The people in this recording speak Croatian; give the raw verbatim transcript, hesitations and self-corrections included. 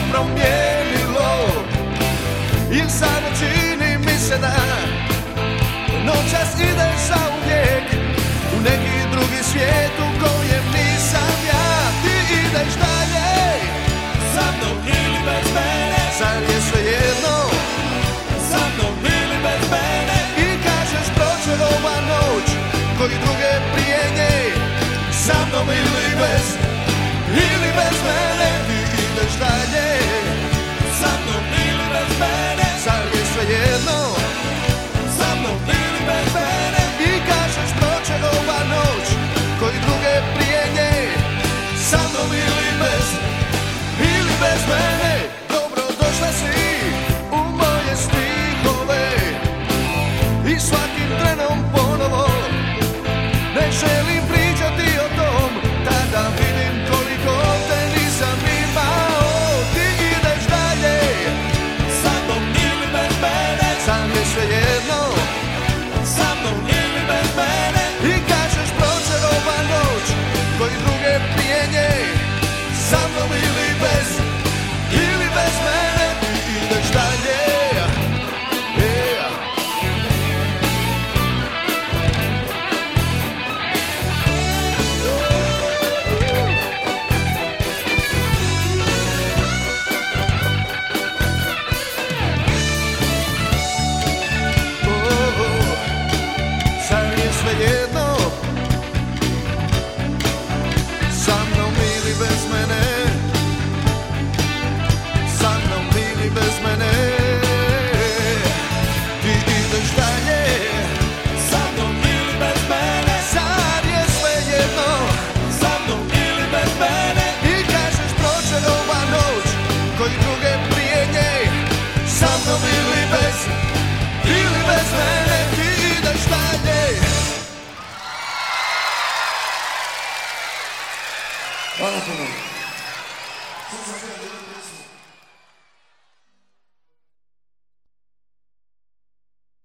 promijenilo. I sada čini mi se da noćas ideš zauvijek u neki drugi svijet u kojem nisam ja. Ti ideš dalje sa mnom ili bez mene, zar je svejedno sa mnom ili bez mene. I kažeš proće ova noć koji druge prije nje, sa mnom ili bez, ili bez mene. Ti ideš dalje Sa mnom ili bez mene, zar je svejedno sa mnom ili bez mene. I kažeš proće ova noć koji druge prije nje, sa mnom ili bez, ili bez mene. Dobro došla si u moje stihove i svakim trenom ponovo ne želim pričati o tom. Tada vidim koliko te nisam imao. Ti ideš dalje Sa mnom ili bez mene, sam je svejedno sa mnom ili bez mene. i kažeš proće ova noć koji druge prije nje, sa mnom ili bez, ili bez mene. Ti ideš dalje yeah. Oh, oh. Zar je svejedno sa mnom ili bez mene, sa mnom ili bez mene. Ti ideš dalje Sa mnom ili bez mene, zar je svejedno sa mnom ili bez mene. i kažeš proće ova noć koji druge prije nje, sa mnom ili bez, ili bez mene. Ti ideš dalje. Hvala puno.